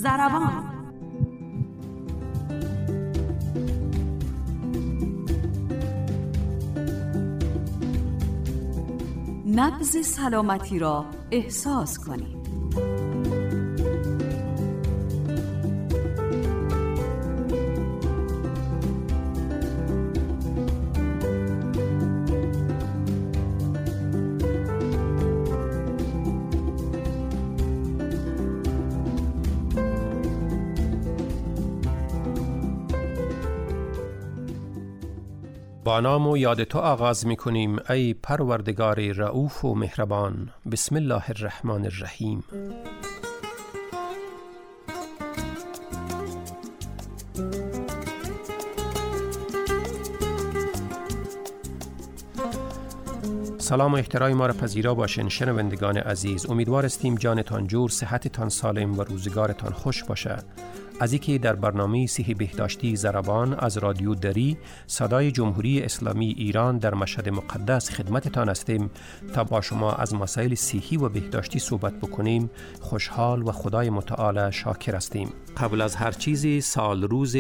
ضربان. نبض سلامتی را احساس کنید. با نام و یاد تو آغاز می کنیم ای پروردگار رؤوف و مهربان. بسم الله الرحمن الرحیم. سلام و احترام ما را پذیرا باشین شنوندگان عزیز. امیدوار استیم جانتان جور، صحتتان سالم و روزگارتان خوش باشد. از اینکه در برنامه صحی بهداشتی ضربان از رادیو دری صدای جمهوری اسلامی ایران در مشهد مقدس خدمتتان هستیم تا با شما از مسائل صحی و بهداشتی صحبت بکنیم. خوشحال و خدای متعال شاکر هستیم. قبل از هر چیزی سال روز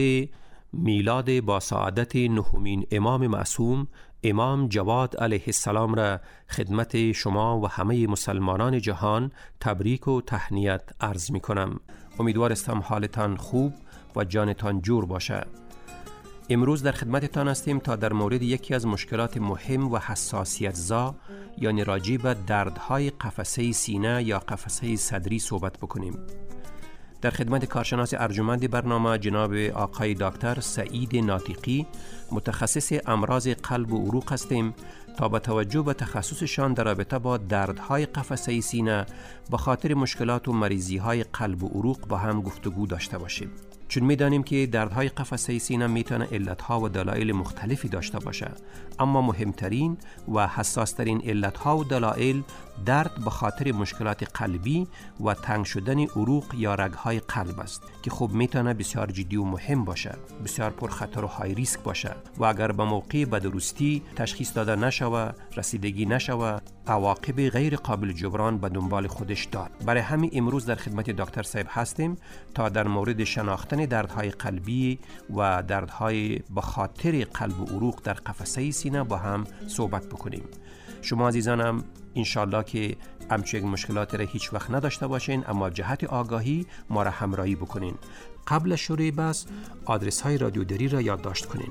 میلاد با سعادت نهمین امام معصوم امام جواد علیه السلام را خدمت شما و همه مسلمانان جهان تبریک و تهنیت عرض می کنم. امیدوارستم حالتان خوب و جانتان جور باشه. امروز در خدمتتان هستیم تا در مورد یکی از مشکلات مهم و حساسیت زا یعنی راجع به دردهای قفسه سینه یا قفسه صدری صحبت بکنیم. در خدمت کارشناس ارجمند برنامه جناب آقای دکتر سعید ناطقی متخصص امراض قلب و عروق هستیم تا با توجه به تخصصشان در رابطه با دردهای قفسه سینه به خاطر مشکلات و مریضی‌های قلب و عروق با هم گفتگو داشته باشیم. چون می‌دانیم که دردهای قفسه سینه میتونه علتها و دلایل مختلفی داشته باشه، اما مهمترین و حساسترین علتها و دلایل درد به خاطر مشکلات قلبی و تنگ شدن عروق یا رگ‌های قلب است که خب میتونه بسیار جدی و مهم باشه، بسیار پرخطر و های ریسک باشه و اگر به موقع به درستی تشخیص داده نشوه، رسیدگی نشوه، عواقب غیر قابل جبران به دنبال خودش دارد. برای همین امروز در خدمت دکتر صاحب هستیم تا در مورد شناختن دردهای قلبی و دردهای به خاطر قلب و عروق در قفسه سینه با هم صحبت بکنیم. شما عزیزانم انشالله که همچنین مشکلات را هیچ وقت نداشته باشین، اما جهت آگاهی ما را همراهی بکنین. قبل شروع بحث آدرس های رادیو دری را یادداشت کنین: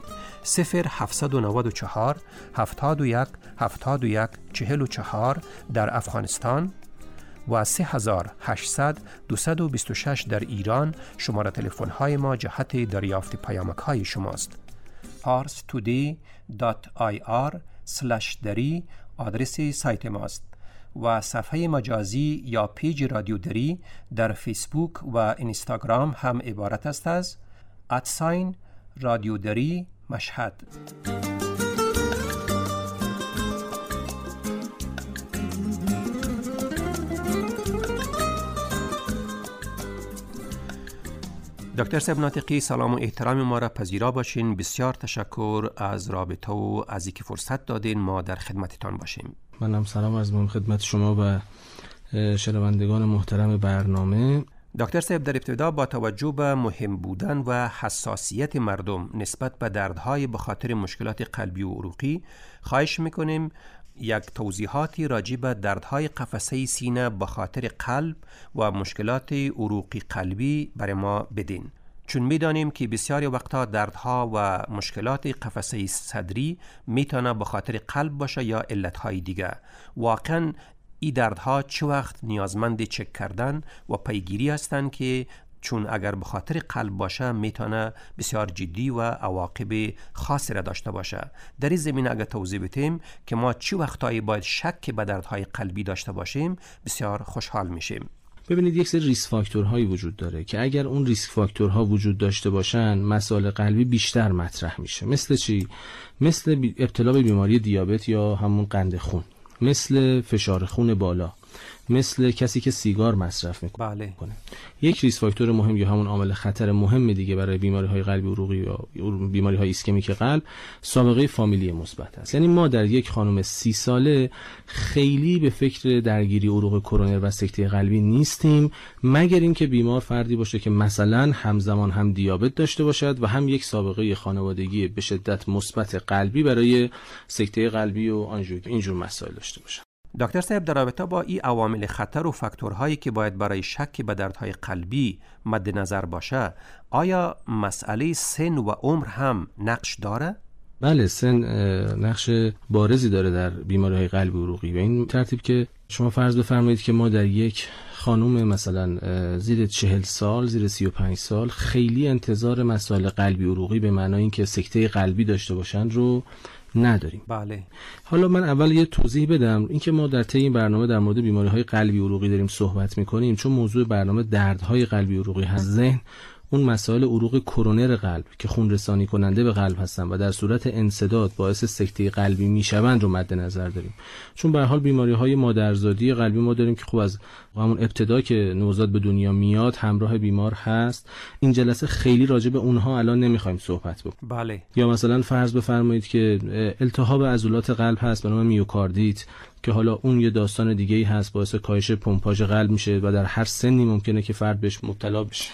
0794 71 71 44 در افغانستان و 3800 226 در ایران. شماره تلفن های ما جهت دریافت پیامک های شماست. parstoday.ir/dari آدرس سایت ماست و صفحه مجازی یا پیج رادیو دری در فیسبوک و اینستاگرام هم عبارت است از رادیو دری مشهد. دکتر صاحب ناطقی، سلام و احترام ما را پذیرا باشین. بسیار تشکر از رابطه و از اینکه فرصت دادین ما در خدمتتان باشیم. منم سلام عرض می‌کنم خدمت شما و شنوندگان محترم برنامه. دکتر صاحب، در ابتدا با توجه به مهم بودن و حساسیت مردم نسبت به دردهای به خاطر مشکلات قلبی و عروقی خواهش می‌کنیم یک توضیحاتی راجع به دردهای قفسه سینه به خاطر قلب و مشکلات عروقی قلبی برای ما بدین. چون میدانیم که بسیاری وقتا دردها و مشکلات قفسه صدری میتونه به خاطر قلب باشه یا علتهای دیگه. واقعا این دردها چه وقت نیازمند چک کردن و پیگیری هستند که چون اگر به خاطر قلب باشه میتونه بسیار جدی و عواقب خاصی را داشته باشه. در این زمینه اگر توضیح بدیم که ما چه وقتایی باید شک به دردهای قلبی داشته باشیم مثلا خوشحال میشیم. ببینید یک سری ریسک فاکتورهایی وجود داره که اگر اون ریسک فاکتورها وجود داشته باشن مسائل قلبی بیشتر مطرح میشه. مثل چی؟ مثل ابتلا به بیماری دیابت یا همون قند خون، مثل فشار خون بالا، مثل کسی که سیگار مصرف میکنه. بله. یک ریسک فاکتور مهم یا همون عامل خطر مهم دیگه برای بیماری‌های قلبی عروقی یا بیماری‌های ایسکمیک قلب سابقه فامیلی مثبت است. یعنی ما در یک خانم 30 ساله خیلی به فکر درگیری عروق کرونر و سکته قلبی نیستیم، مگر اینکه بیمار فردی باشه که مثلا همزمان هم دیابت داشته باشد و هم یک سابقه خانوادگی به شدت مثبت قلبی برای سکته قلبی و آنژیوگرافی اینجور مسائل داشته باشه. دکتر صاحب، در رابطه با این عوامل خطر و فاکتورهایی که باید برای شک به دردهای قلبی مد نظر باشه، آیا مسئله سن و عمر هم نقش داره؟ بله، سن نقش بارزی داره در بیماری‌های قلبی عروقی. و این ترتیب که شما فرض بفرمایید که ما در یک خانم مثلا زیر 40 سال، زیر 35 سال خیلی انتظار مسائل قلبی عروقی به معنای اینکه سکته قلبی داشته باشن رو نداریم. بله. حالا من اول یه توضیح بدم. اینکه ما در طی این برنامه در مورد بیماری‌های قلبی عروقی داریم صحبت می‌کنیم چون موضوع برنامه دردهای قلبی عروقی هست. ذهن اون مسائل عروق کرونر قلب که خون رسانی کننده به قلب هستن و در صورت انسداد باعث سکته قلبی میشوند رو مد نظر داریم. چون به هر حال بیماری‌های مادرزادی قلبی ما داریم که خب از همون ابتدا که نوزاد به دنیا میاد همراه بیمار هست. این جلسه خیلی راجع به اونها الان نمیخوایم صحبت بکنیم. بله. یا مثلا فرض بفرمایید که التهاب عضلات قلب هست به نام میوکاردیت که حالا اون یه داستان دیگه‌ای هست، باعث کاهش پمپاژ قلب میشه و در هر سنی ممکنه که فرد بهش مبتلا بشه.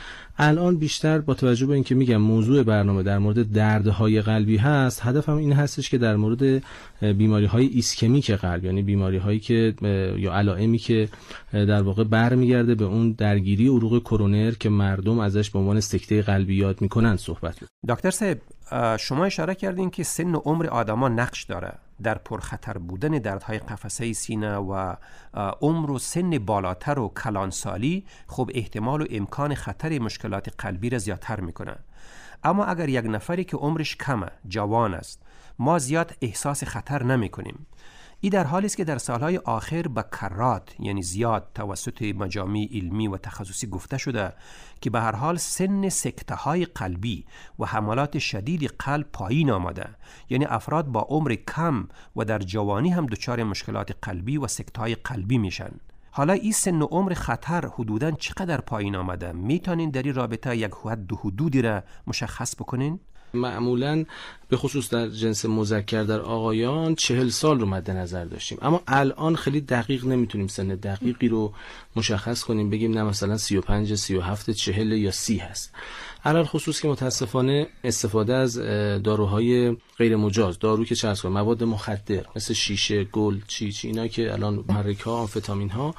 الان بیشتر با توجه به اینکه میگم موضوع برنامه در مورد دردهای قلبی هست، هدفم این هستش که در مورد بیماری‌های ایسکمیک قلب، یعنی بیماری‌هایی که یا علائمی که در واقع برمیگرده به اون درگیری عروق کرونر که مردم ازش به عنوان سکته قلبی یاد میکنن صحبت کنیم. دکتر صاحب، شما اشاره کردین که سن و عمر آدما نقش داره در پرخطر بودن دردهای قفسه سینه و عمر و سن بالاتر و کلانسالی خب احتمال و امکان خطر مشکلات قلبی را زیادتر میکنه. اما اگر یک نفری که عمرش کمه، جوان است، ما زیاد احساس خطر نمی کنیم. این در حالی است که در سالهای آخر به کرات، یعنی زیاد توسط مجامع علمی و تخصصی گفته شده که به هر حال سن سکته های قلبی و حملات شدید قلب پایین آمده، یعنی افراد با عمر کم و در جوانی هم دچار مشکلات قلبی و سکته های قلبی میشن. حالا این سن و عمر خطر حدوداً چقدر پایین آمده؟ میتونین در این رابطه یک حد و حدودی را مشخص بکنین؟ معمولاً به خصوص در جنس مذکر در آقایان 40 سال رو مد نظر داشتیم، اما الان خیلی دقیق نمیتونیم سن دقیقی رو مشخص کنیم، بگیم نه مثلا 35 37 40 یا 30 هست. علل خصوص که متاسفانه استفاده از داروهای غیر مجاز، دارو که چرس کنه، مواد مخدر مثل شیشه، گل، چیچ، اینا که الان محرک ها، آمفتامین ها،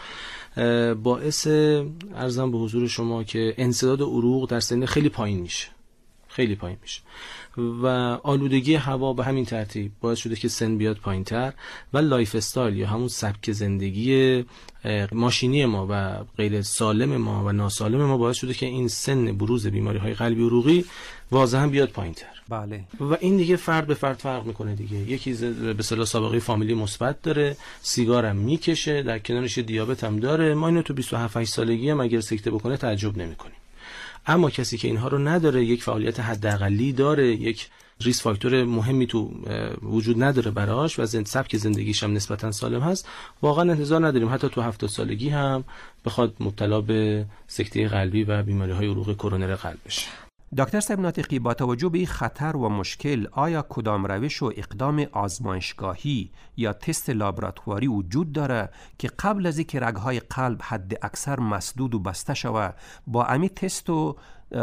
باعث عرضم به حضور شما که انسداد عروق در سن خیلی پایین میشه، خیلی پایین میشه و آلودگی هوا به همین ترتیب باعث شده که سن بیاد پایینتر و لایف استایل یا همون سبک زندگی ماشینی ما و غیر سالم ما و ناسالم ما باعث شده که این سن بروز بیماری‌های قلبی عروقی واضحاً بیاد پایینتر. بله. و این دیگه فرد به فرد فرق میکنه دیگه. یکی به اصطلاح سابقه فامیلی مثبت داره، سیگارم میکشه، در کنارش دیابت هم داره، ما اینو تو 27 سالگی هم اگر سکته بکنه تعجب نمیکنیم. اما کسی که اینها رو نداره، یک فعالیت حداقلی داره، یک ریسک فاکتور مهمی تو وجود نداره براش و سبک زندگیش هم نسبتاً سالم هست، واقعا انتظار نداریم حتی تو 70 سالگی هم بخواد مبتلا به سکته قلبی و بیماری‌های عروق کرونر قلب بشه. دکتر صاحب ناطقی، با توجه به این خطر و مشکل، آیا کدام روش و اقدام آزمایشگاهی یا تست لابراتواری وجود داره که قبل از اینکه رگ‌های قلب حد اکثر مسدود و بسته شود با امی تست و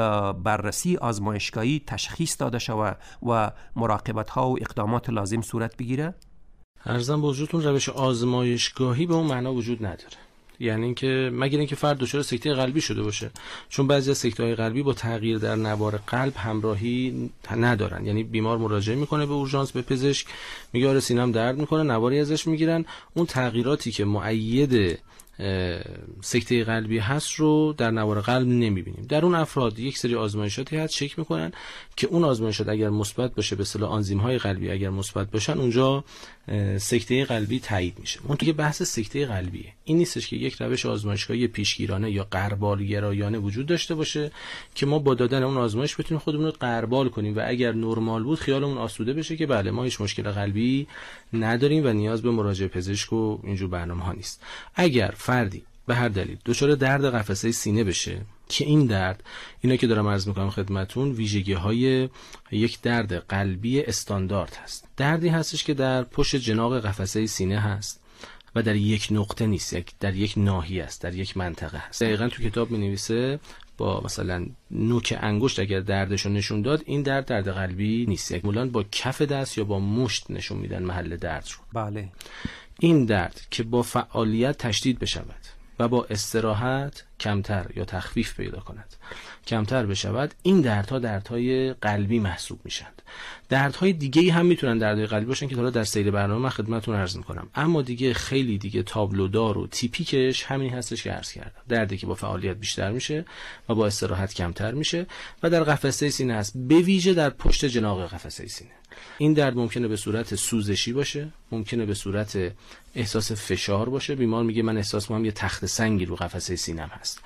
بررسی آزمایشگاهی تشخیص داده شود و مراقبت‌ها و اقدامات لازم صورت بگیره؟ عرضم به حضورتون روش آزمایشگاهی به اون معنا وجود نداره. یعنی اینکه مگر اینکه فرد دچار سکته قلبی شده باشه، چون بعضی از سکته‌های قلبی با تغییر در نوار قلب همراهی ندارن. یعنی بیمار مراجعه میکنه به اورژانس، به پزشک، میگه آره سینه‌ام درد میکنه، نواری ازش میگیرن، اون تغییراتی که مؤید سکته قلبی هست رو در نوار قلب نمیبینیم. در اون افراد یک سری آزمایشاتی هست چک میکنن که اون آزمایشات اگر مثبت باشه، به اصطلاح آنزیم های قلبی اگر مثبت باشن، اونجا سکته قلبی تایید میشه. اون توی بحث سکته قلبیه این نیستش که یک روش آزمایشگاهی پیشگیرانه یا غربالگرایانه وجود داشته باشه که ما با دادن اون آزمایش بتونیم خودمون رو غربال کنیم و اگر نرمال بود خیالمون آسوده بشه که بله ما هیچ مشکل قلبی نداریم و نیاز به مراجعه پزشک و اینجور برنامه‌ها نیست. اگر فردی به هر دلیل دچار درد قفسه سینه بشه که این درد، اینا که دارم عرض میکنم خدمتون، ویژگی‌های یک درد قلبی استاندارد هست. دردی هستش که در پشت جناق قفسه سینه هست و در یک نقطه نیست، در یک ناحیه است، در یک منطقه هست. دقیقاً تو کتاب می‌نویسه با مثلا نوک انگشت اگر دردشو نشون داد، این درد قلبی نیست. معمولاً با کف دست یا با مشت نشون میدن محل درد رو. بله. این درد که با فعالیت تشدید بشود و با استراحت کمتر یا تخفیف پیدا کند، کمتر بشود، این دردهای قلبی محسوب میشند. دردهای دیگه‌ای هم میتونن دردهای قلبی باشن که حالا در سیر برنامه من خدمتتون عرض میکنم، اما دیگه خیلی دیگه تابلودار و تیپیکش همین هستش که عرض کردم. دردی که با فعالیت بیشتر میشه و با استراحت کمتر میشه و در قفسه سینه هست، به ویژه در پشت جناق قفسه سینه. این درد ممکنه به صورت سوزشی باشه، ممکنه به صورت احساس فشار باشه. بیمار میگه من احساس می‌کنم یه تخت سنگی رو قفسه سینم هست.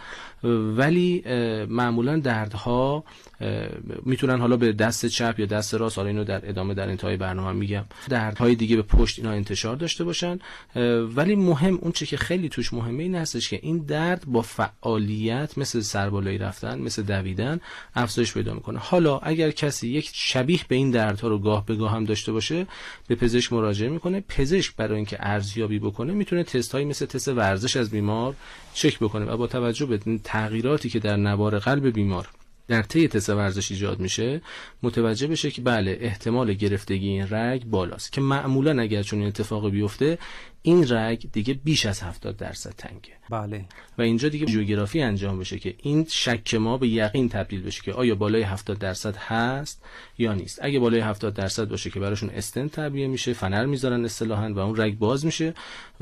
ولی معمولا دردها میتونن حالا به دست چپ یا دست راست، حالا اینو در ادامه در انتهای برنامه میگم، دردهای دیگه به پشت اینا انتشار داشته باشن. ولی مهم اون چه که خیلی توش مهمه این هستش که این درد با فعالیت مثل سربالایی رفتن، مثل دویدن افزایش پیدا میکنه. حالا اگر کسی یک شبیه به این دردها رو گاه به گاه هم داشته باشه، به پزشک مراجعه میکنه. پزشک برای اینکه ارزیابی بکنه میتونه تست‌هایی مثل تست ورزش از بیمار چک بکنه و با توجه به تغییراتی که در نوار قلب بیمار در طی تست ورزش ایجاد میشه متوجه بشه که بله احتمال گرفتگی این رگ بالاست، که معمولا اگر چون این اتفاقی بیفته این رگ دیگه بیش از 70% تنگه. بله. و اینجا دیگه ژیوگرافی انجام بشه که این شک ما به یقین تبدیل بشه که آیا بالای 70% هست یا نیست. اگه بالای 70% باشه که براشون استنت تعبیه میشه، فنر میذارن اصطلاحاً و اون رگ باز میشه،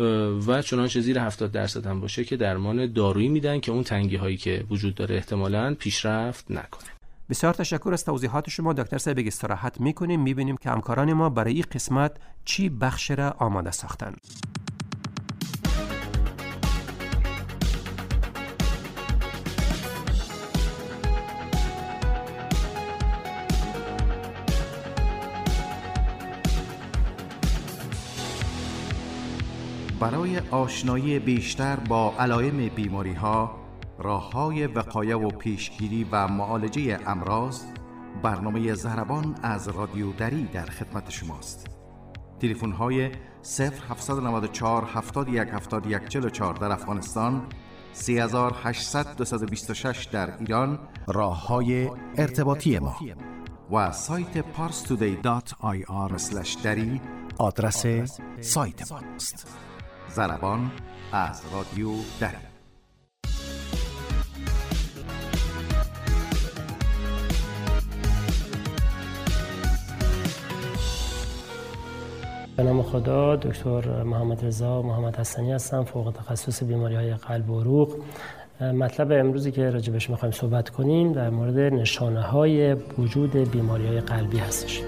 و چنانچه زیر 70% هم باشه که درمان دارویی میدن که اون تنگی هایی که وجود داره احتمالاً پیشرفت نکنه. بسیار تشکر از توضیحات شما دکتر صاحب. استراحت میکنیم، میبینیم که همکاران ما برای این قسمت چی بخش را آماده ساختن. برای آشنایی بیشتر با علائم بیماری‌ها، راه‌های وقایه و پیشگیری و معالجه امراض، برنامه ضربان از رادیو دری در خدمت شماست. تلفن‌های 0794 71 71 44 در افغانستان، 3800 226 در ایران، راه‌های ارتباطی ما و سایت parstoday.ir/dari آدرس سایت ماست. ضربان از رادیو دری. به نام خدا، دکتر محمد رضا محمد حسنی هستم، فوق تخصص بیماری‌های قلب و عروق. مطلب امروزی که راجبش می‌خوایم صحبت کنیم در مورد نشانه‌های وجود بیماری‌های قلبی هستش.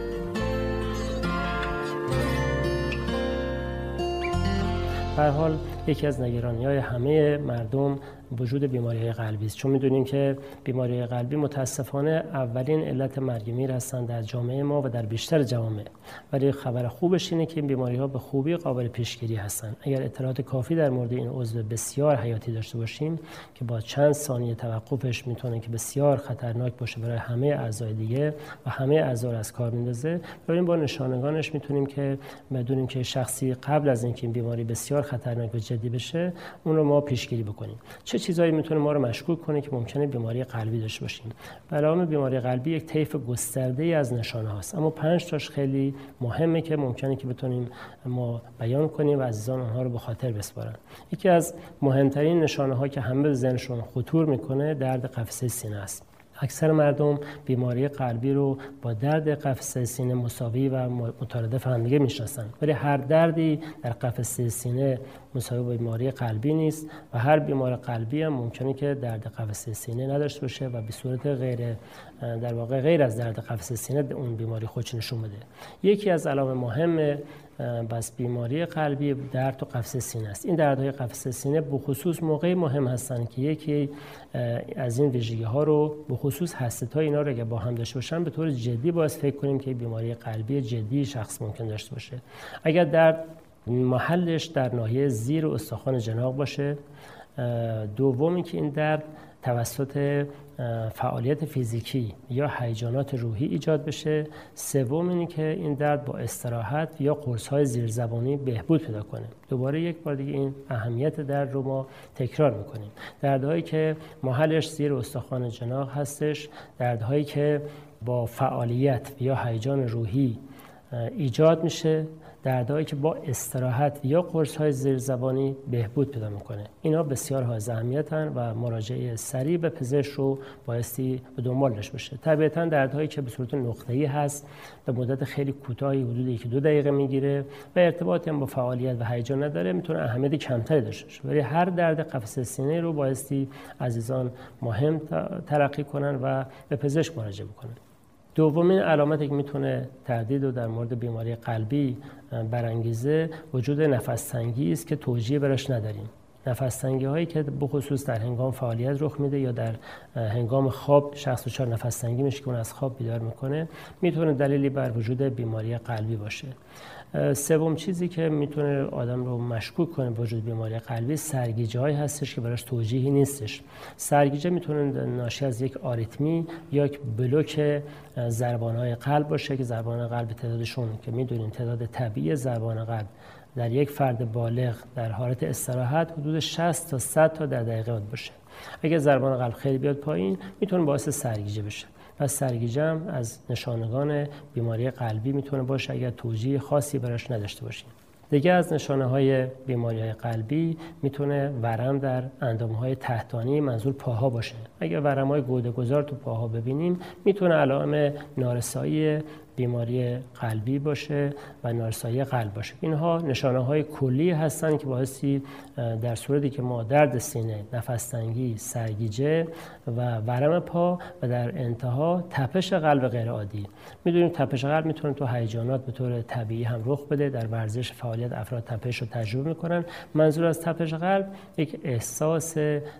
به هر حال یکی از نگرانی‌های همه مردم وجود بیماری‌های قلبی است، چون می‌دونیم که بیماری‌های قلبی متأسفانه اولین علت مرگ میر هستند در جامعه ما و در بیشتر جوامع. ولی خبر خوبش اینه که این بیماری‌ها به خوبی قابل پیشگیری هستند. اگر اطلاعات کافی در مورد این عضو بسیار حیاتی داشته باشیم که با چند ثانیه توقفش میتونه که بسیار خطرناک باشه برای همه اعضای دیگه و همه اعضا رو از کار میندازه، ببینیم با نشانگانش میتونیم که بدونیم که شخصی قبل از اینکه این بیماری بسیار خطرناک و جدی بشه اون رو ما پیشگیری بکنیم. چه چیزایی میتونه ما رو مشکوک کنه که ممکنه بیماری قلبی داشته باشیم؟ علائم بیماری قلبی یک طیف گسترده‌ای از نشانه هاست، اما 5 تاش خیلی مهمه که ممکنه که بتونیم ما بیان کنیم و عزیزان آنها رو به خاطر بسپارن. یکی از مهمترین نشانه ها که همه به ذهنشون خطور میکنه درد قفسه سینه است. اکثر مردم بیماری قلبی رو با درد قفسه سینه مساوی و مترادف هم دیگه میشناسن، ولی هر دردی در قفسه سینه مساوی با بیماری قلبی نیست و هر بیمار قلبی هم ممکنه که درد قفسه سینه نداشته باشه و به صورت غیر از درد قفسه سینه اون بیماری خودش نشون بده. یکی از علائم مهم بس بیماری قلبی درد تو قفسه سینه است. این دردهای قفسه سینه به خصوص موقعی مهم هستن که یکی از این ویژگی‌ها رو به خصوص هسته‌های اینا رو اگه با هم داشته باشن به طور جدی باید فکر کنیم که بیماری قلبی جدی شخص ممکن داشته باشه. اگر درد محلش در ناحیه زیر استخوان جناق باشه، دومی که این درد توسط فعالیت فیزیکی یا هیجانات روحی ایجاد بشه، سوم اینه که این درد با استراحت یا قرص‌های زیرزبانی بهبود پیدا کنه. دوباره یک بار دیگه این اهمیت درد رو ما تکرار میکنیم. دردهایی که محلش زیر استخوان جناق هستش، دردهایی که با فعالیت یا هیجان روحی ایجاد میشه، دردهایی که با استراحت یا قرص‌های زیرزبانی بهبود پیدا میکنه. اینا بسیار حائز اهمیتن و مراجعه سریع به پزشک رو بایستی به دنبال داشته باشه. طبیعتاً دردهایی که به صورت نقطه‌ای هست، به مدت خیلی کوتاهی حدود 1-2 دقیقه میگیره و ارتباطی هم با فعالیت و هیجان نداره، میتونه اهمیت کمتری داشته باشه. ولی هر درد قفسه سینه رو بایستی عزیزان مهم تلقی کنن و به پزشک مراجعه بکنن. دومین علامتی که میتونه تردید رو در مورد بیماری قلبی برانگیزه وجود نفس‌تنگی است که توجیه براش نداریم. نفس‌تنگی هایی که به خصوص در هنگام فعالیت رخ میده یا در هنگام خواب شخص دچار نفس‌تنگی میشه که اون از خواب بیدار میکنه، میتونه دلیلی بر وجود بیماری قلبی باشه. سوم چیزی که میتونه آدم رو مشکوک کنه به وجود بیماری قلبی، سرگیجه‌هایی هستش که براش توجیهی نیستش. سرگیجه میتونه ناشی از یک آریتمی یا یک بلوک ضربان‌های قلب باشه که ضربان قلب تعدادشون که میدونیم تعداد طبیعی ضربان قلب در یک فرد بالغ در حالت استراحت حدود 60 تا 100 تا در دقیقه باشه. اگه ضربان قلب خیلی بیاد پایین میتونه باعث سرگیجه بشه. پس سرگیجه هم از نشانگان بیماری قلبی میتونه باشه اگر توجیه خاصی براش نداشته باشیم. دیگه از نشانه‌های بیماری‌های قلبی میتونه ورم در اندام‌های تحتانی منظور پاها باشه. اگر ورم‌های گوده‌گذار تو پاها ببینیم میتونه علائم نارسایی بیماری قلبی باشه و نارسایی قلب باشه. اینها نشانه‌های کلی هستن که باعثی در صورتی که ما درد سینه، نفس‌تنگی، سرگیجه و ورم پا و در انتها تپش قلب غیر عادی. می‌دونیم تپش قلب میتونه تو هیجانات به طور طبیعی هم رخ بده. در ورزش فعالیت افراد تپش رو تجربه می‌کنن. منظور از تپش قلب یک احساس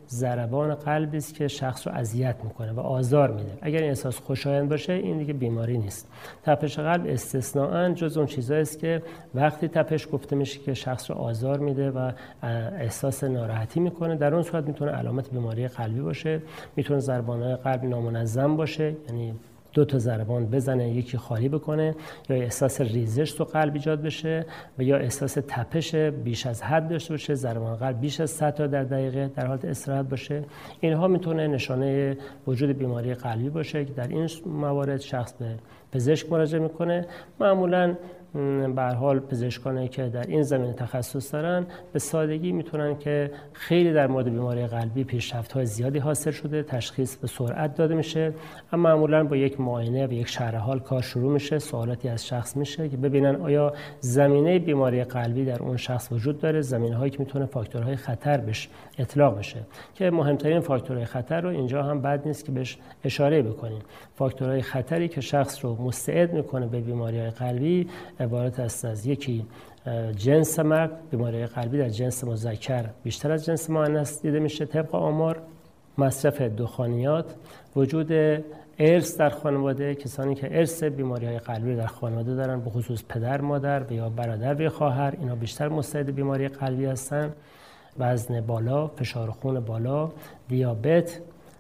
ضربان قلبی است که شخص رو اذیت می‌کنه و آزار میده. اگر این احساس خوشایند باشه این دیگه بیماری نیست. تپش قلب استثناءً جز اون چیزایی است که وقتی تپش گفته میشه که شخص رو آزار میده و احساس ناراحتی میکنه، در اون صورت میتونه علامت بیماری قلبی باشه. میتونه ضربان‌های قلب نامنظم باشه، یعنی 2 تا ضربان بزنه یکی خالی بکنه، یا احساس ریزش تو قلب ایجاد بشه و یا احساس تپش بیش از حد داشته باشه، ضربان قلب بیش از 100 تا در دقیقه در حالت استراحت باشه. اینها میتونه نشانه وجود بیماری قلبی باشه که در این موارد شخص به پزشک مراجعه میکنه. معمولاً به هر حال پزشکانی که در این زمینه تخصص دارن به سادگی میتونن که خیلی در مورد بیماری قلبی پیشرفت‌های زیادی حاصل شده، تشخیص به سرعت داده میشه، اما معمولاً با یک معاینه و یک شرح حال کار شروع میشه. سوالاتی از شخص میشه که ببینن آیا زمینه بیماری قلبی در اون شخص وجود داره، زمینه‌هایی که میتونه فاکتورهای خطر بهش اطلاق بشه، که مهمترین فاکتورهای خطر رو اینجا هم بد نیست که بهش اشاره بکنیم. فاکتورهای خطری که شخص رو مستعد میکنه به بیماری قلبی عبارت است از یکی جنس مرد. بیماری قلبی در جنس مذکر بیشتر از جنس مؤنث دیده میشه طبق آمار. مصرف دخانیات، وجود ارث در خانواده، کسانی که ارث بیماری‌های قلبی در خانواده دارن به خصوص پدر، مادر و یا برادر و خواهر، اینا بیشتر مستعد بیماری قلبی هستن. وزن بالا، فشار خون بالا، دیابت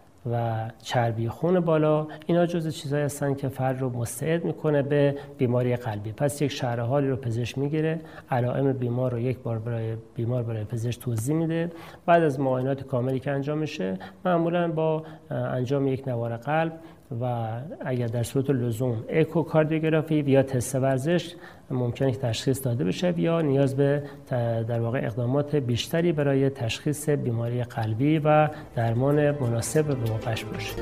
و چربی خون بالا، اینا جزء چیزایی هستن که فرد رو مستعد میکنه به بیماری قلبی. پس یک شرح حالی رو پزشک میگیره، علائم بیمار رو یک بار برای پزشک توضیح میده. بعد از معاینات کاملی که انجام میشه، معمولا با انجام یک نوار قلب و اگر در صورت لزوم اکوکاردیوگرافی یا تست ورزش ممکنه که تشخیص داده بشه یا نیاز به در واقع اقدامات بیشتری برای تشخیص بیماری قلبی و درمان مناسب به موقعش باشه.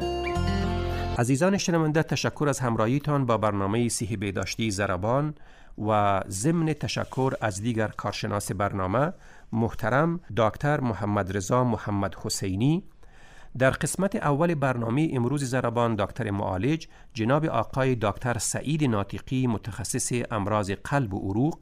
عزیزان شنونده، تشکر از همراهیتان با برنامه صحی بهداشتی ضربان و ضمن تشکر از دیگر کارشناس برنامه محترم دکتر محمد رضا محمد حسینی، در قسمت اول برنامه امروز ضربان دکتر معالج جناب آقای دکتر سعید ناطقی متخصص امراض قلب و عروق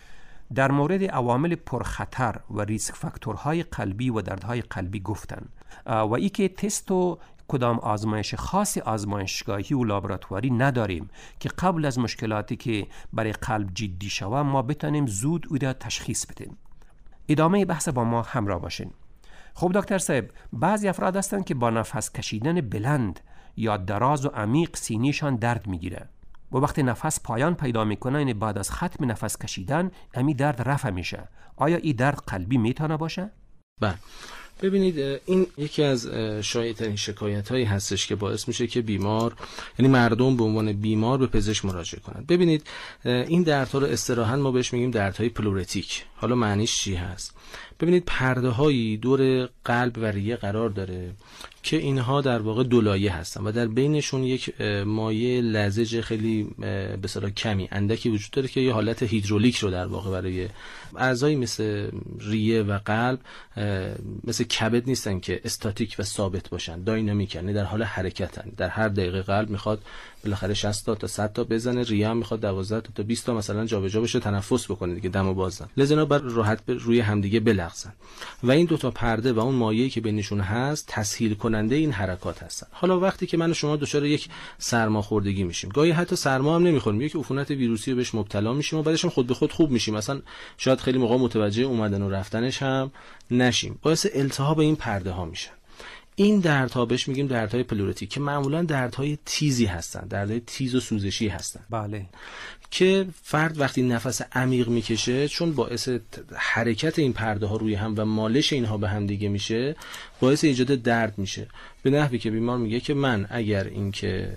در مورد عوامل پرخطر و ریسک فاکتورهای قلبی و دردهای قلبی گفتند و ای که تست و کدام آزمایش خاص آزمایشگاهی و لابراتواری نداریم که قبل از مشکلاتی که برای قلب جدی شود ما بتونیم زود او را تشخیص بدیم. ادامه بحث با ما همراه باشین. خب دکتر صاحب، بعضی افراد هستند که با نفس کشیدن بلند یا دراز و عمیق سینه‌شان درد میگیره و وقتی نفس پایان پیدا میکنه، یعنی بعد از ختم نفس کشیدن امی درد رفع میشه. آیا این درد قلبی میتونه باشه؟ بله. ببینید این یکی از شایع‌ترین شکایت‌هایی هستش که باعث میشه که بیمار، یعنی مردم به عنوان بیمار به پزشک مراجعه کنند. ببینید این دردها رو اصطلاحاً ما بهش میگیم دردهای پلورتیک. حالا معنیش چی هست؟ ببینید پرده‌هایی دور قلب و ریه قرار داره که اینها در واقع دو لایه هستن و در بینشون یک مایع لزج خیلی به اصطلاح کمی اندکی وجود داره که یه حالت هیدرولیک رو در واقع برای اعضایی مثل ریه و قلب، مثل کبد نیستن که استاتیک و ثابت باشن، داینامیک، یعنی در حال حرکتن. در هر دقیقه قلب میخواد بالاخره 60 تا 100 تا بزنه، ریه هم میخواد 12 تا 20 تا مثلا جابجا بشه، تنفس بکنه دیگه، دم و بازن، لازم بر راحت روی همدیگه بلغزن و این دو تا پرده و اون مایعی که بینشون هست تسهیل کننده این حرکات هستن. حالا وقتی که من و شما دچار یک سرماخوردگی میشیم، گاهی حتی سرما هم نمیخوریم، یک عفونت ویروسی رو بهش مبتلا میشیم و بعدش هم خود به خود خوب میشیم، مثلا شاید خیلی موقع متوجه اومدن و رفتنش هم نشیم، باعث التهاب این پرده ها میشن. این دردها بهش میگیم دردهای پلورتیک که معمولا دردهای تیزی هستن، دردهای تیز و سوزشی هستن. بله. که فرد وقتی نفس عمیق میکشه، چون باعث حرکت این پرده ها روی هم و مالش اینها به هم دیگه میشه، باعث ایجاد درد میشه، به نحوی که بیمار میگه که من اگر این که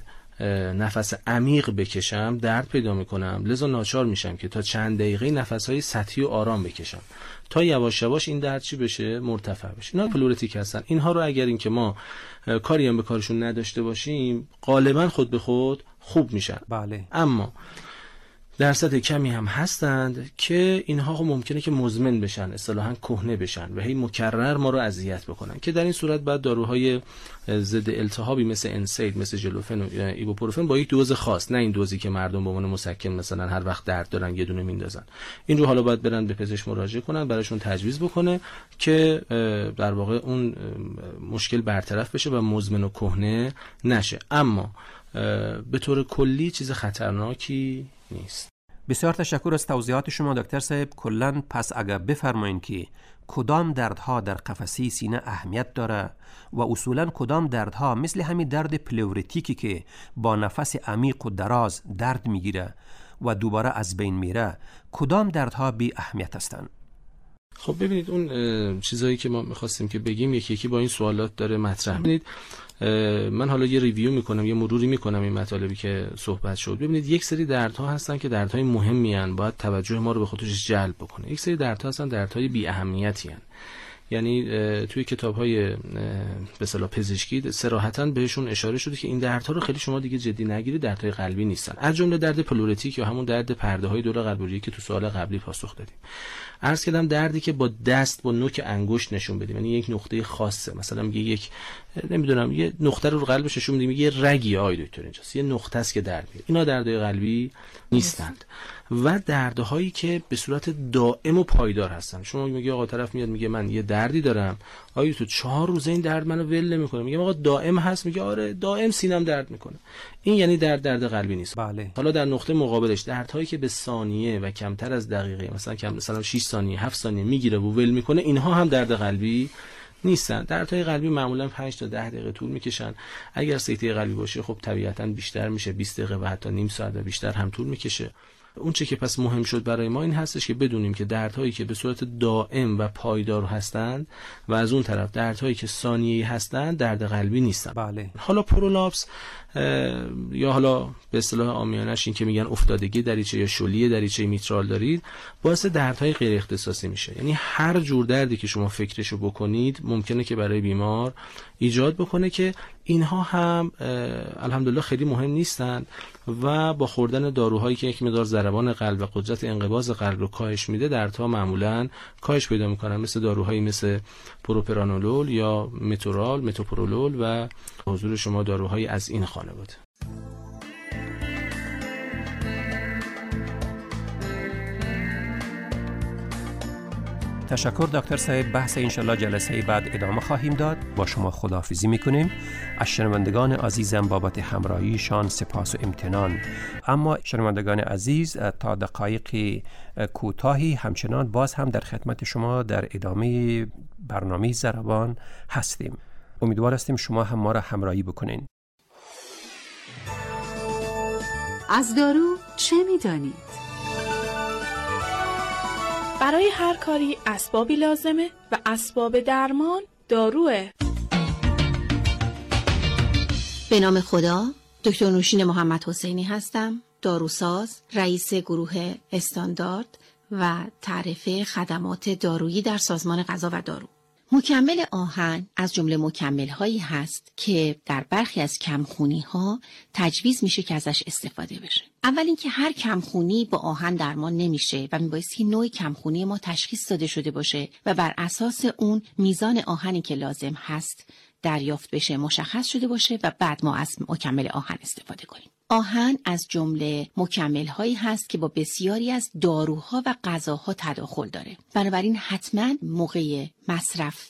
نفس عمیق بکشم درد پیدا میکنم، لذا ناچار میشم که تا چند دقیقه نفسهای سطحی و آرام بکشم تا یواش یواش این درد چی بشه، مرتفع بشه. اینا پلورتیک هستن. اینها رو اگر این که ما کاری هم به کارشون نداشته باشیم غالبا خود به خود خوب میشن. بله. اما درصد کمی هم هستند که اینها خب ممکنه که مزمن بشن، اصطلاحاً کهنه بشن و هی مکرر ما رو اذیت بکنن، که در این صورت بعد داروهای ضد التهابی مثل انسید، مثل ژلوفن و ایبوپروفن با یک دوز خاص، نه این دوزی که مردم به عنوان مسکن مثلا هر وقت درد دارن یه دونه میندازن، این رو حالا باید برن به پزشک مراجعه کنن، براشون تجویز بکنه که در واقع اون مشکل برطرف بشه و مزمن و کهنه نشه. اما به طور کلی چیز خطرناکی نیست. بسیار تشکر از توضیحات شما دکتر صاحب. کلاً پس اگر بفرمایید که کدام دردها در قفسه سینه اهمیت داره و اصولاً کدام دردها مثل همین درد پلورتیکی که با نفس عمیق و دراز درد میگیره و دوباره از بین میره، کدام دردها بی اهمیت هستند؟ خب ببینید اون چیزایی که ما می‌خواستیم که بگیم یکی یکی با این سوالات داره مطرح. ببینید من حالا یه ریویو میکنم، یه مروری میکنم این مطالبی که صحبت شد. ببینید یک سری دردها هستن که دردهای مهمی ان، باید توجه ما رو به خودش جلب بکنه. یک سری دردها هستن دردهای بی اهمیتی ان، یعنی توی کتاب‌های به اصطلاح پزشکی صراحتاً بهشون اشاره شده که این دردها رو خیلی شما دیگه جدی نگیرید، دردهای قلبی نیستن، از جمله درد پلورتیک یا همون درد پرده‌های دور قلبی که تو سوال قبلی پاسخ دادیم. عرض کردم دردی که با دست با نوک انگشت نشون بدیم، یعنی یک نقطه خاصه، مثلا میگه یک نمیدونم یه نقطه رو قلبش نشون میدیم، یه رگی آی دکتر اینجاست، یه نقطه است که درد میگیره، اینا دردهای قلبی نیستند. و دردهایی که به صورت دائم و پایدار هستن. شما میگه آقا طرف میاد میگه من یه دردی دارم، آیا تو 4 روزه این درد منو ول نمیکنه؟ میگه آقا دائم هست، میگه آره دائم سینم درد میکنه. این یعنی درد قلبی نیست. بله. حالا در نقطه مقابلش دردهایی که به ثانیه و کمتر از دقیقه، مثلا 6 ثانیه 7 ثانیه میگیره و ول میکنه، اینها هم درد قلبی نیستن. دردهای قلبی معمولا 5 تا 10 دقیقه طول میکشن. اگر سکته قلبی باشه خب طبیعتاً بیشتر میشه، 20 دقیقه و حتی نیم ساعت و بیشتر هم طول میکشه. اون چه که پس مهم شد برای ما این هستش که بدونیم که دردهایی که به صورت دائم و پایدار هستند و از اون طرف دردهایی که ثانیه‌ای هستند درد قلبی نیستن. بله. حالا پرولاپس یا حالا به اصطلاح عامیانش این که میگن افتادگی دریچه یا شلی دریچه میترال دارید، باعث دردهای غیر اختصاصی میشه. یعنی هر جور دردی که شما فکرشو بکنید ممکنه که برای بیمار ایجاد بکنه که اینها هم الحمدلله خیلی مهم نیستن و با خوردن داروهایی که یک مقدار ضربان قلب و قدرت انقباض قلب رو کاهش میده درتا معمولا کاهش پیدا میکنن، مثل داروهایی مثل پروپرانولول یا متوپرولول و حضور شما داروهایی از این خانواده. تشکر دکتر صاحب. بحث انشالله جلسه بعد ادامه خواهیم داد. با شما خداحافظی میکنیم. از شنوندگان عزیزم بابت همراهیشان سپاس و امتنان. اما شنوندگان عزیز، تا دقایق کوتاهی همچنان باز هم در خدمت شما در ادامه برنامه ضربان هستیم. امیدوار هستیم شما هم ما را همراهی بکنین. از دارو چه میدانید؟ برای هر کاری اسبابی لازمه و اسباب درمان داروه. به نام خدا، دکتر نوشین محمد حسینی هستم، داروساز، رئیس گروه استاندارد و تعرفه خدمات دارویی در سازمان غذا و دارو. مکمل آهن از جمله مکمل‌هایی هست که در برخی از کمخونی‌ها تجویز میشه که ازش استفاده بشه. اول اینکه هر کمخونی با آهن درمان نمیشه و میبایستی نوع کمخونی ما تشخیص داده شده باشه و بر اساس اون میزان آهنی که لازم هست دریافت بشه، مشخص شده باشه و بعد ما از مکمل آهن استفاده کنیم. آهن از جمله مکمل‌هایی هست که با بسیاری از داروها و غذاها تداخل داره. بنابراین حتما موقع مصرف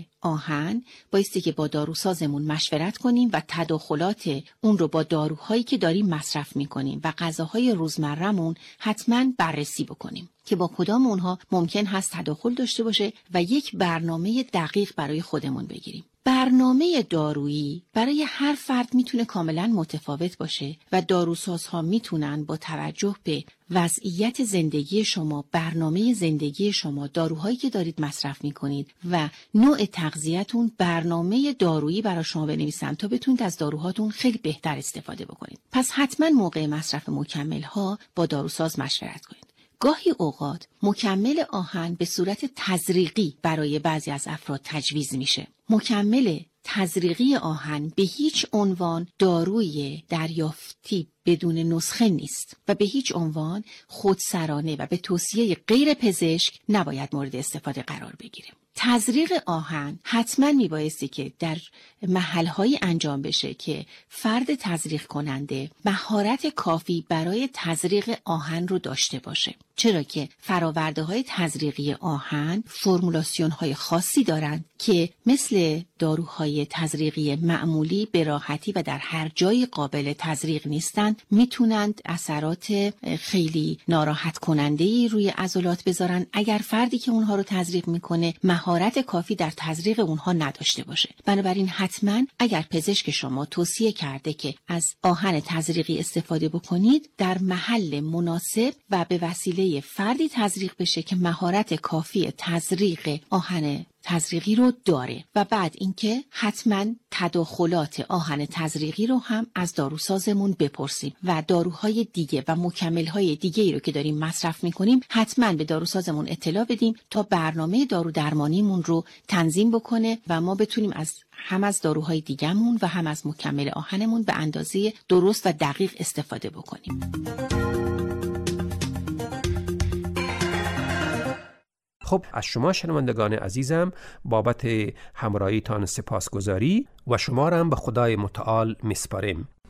آهن بایستی که با داروسازمون مشورت کنیم و تداخلات اون رو با داروهایی که داریم مصرف میکنیم و غذاهای روزمره‌مون حتما بررسی بکنیم که با کدام اونها ممکن هست تداخل داشته باشه و یک برنامه دقیق برای خودمون بگیریم. برنامه دارویی برای هر فرد میتونه کاملا متفاوت باشه و داروسازها میتونن با توجه به وضعیت زندگی شما، برنامه زندگی شما، داروهایی که دارید مصرف میکنید و نوع تغذیه‌تون برنامه دارویی برای شما بنویسن تا بتونید از داروهاتون خیلی بهتر استفاده بکنید. پس حتما موقع مصرف مکمل‌ها با داروساز مشورت کنید. گاهی اوقات مکمل آهن به صورت تزریقی برای بعضی از افراد تجویز میشه. مکمل تزریقی آهن به هیچ عنوان داروی دریافتی بدون نسخه نیست و به هیچ عنوان خودسرانه و به توصیه غیر پزشک نباید مورد استفاده قرار بگیره. تزریق آهن حتما میبایستی که در محل‌هایی انجام بشه که فرد تزریق کننده مهارت کافی برای تزریق آهن رو داشته باشه، چرا که فرآورده‌های تزریقی آهن فرمولاسیون‌های خاصی دارند که مثل داروهای تزریقی معمولی به راحتی و در هر جای قابل تزریق نیستند، میتونند اثرات خیلی ناراحت کننده‌ای روی عضلات بذارن اگر فردی که اونها رو تزریق میکنه مهارت کافی در تزریق اونها نداشته باشه. بنابراین حتما اگر پزشک شما توصیه کرده که از آهن تزریقی استفاده بکنید، در محل مناسب و به وسیله فردی تزریق بشه که مهارت کافی تزریق آهن تزریقی رو داره و بعد اینکه حتما تداخلات آهن تزریقی رو هم از داروسازمون بپرسیم و داروهای دیگه و مکمل‌های دیگه‌ای رو که داریم مصرف می‌کنیم حتما به داروسازمون اطلاع بدیم تا برنامه دارو درمانیمون رو تنظیم بکنه و ما بتونیم هم از داروهای دیگه‌مون و هم از مکمل آهنمون به اندازه درست و دقیق استفاده بکنیم. خب، از شما شنوندگان عزیزم بابت همراهیتان سپاسگزاری و شما را هم به خدای متعال میسپاریم.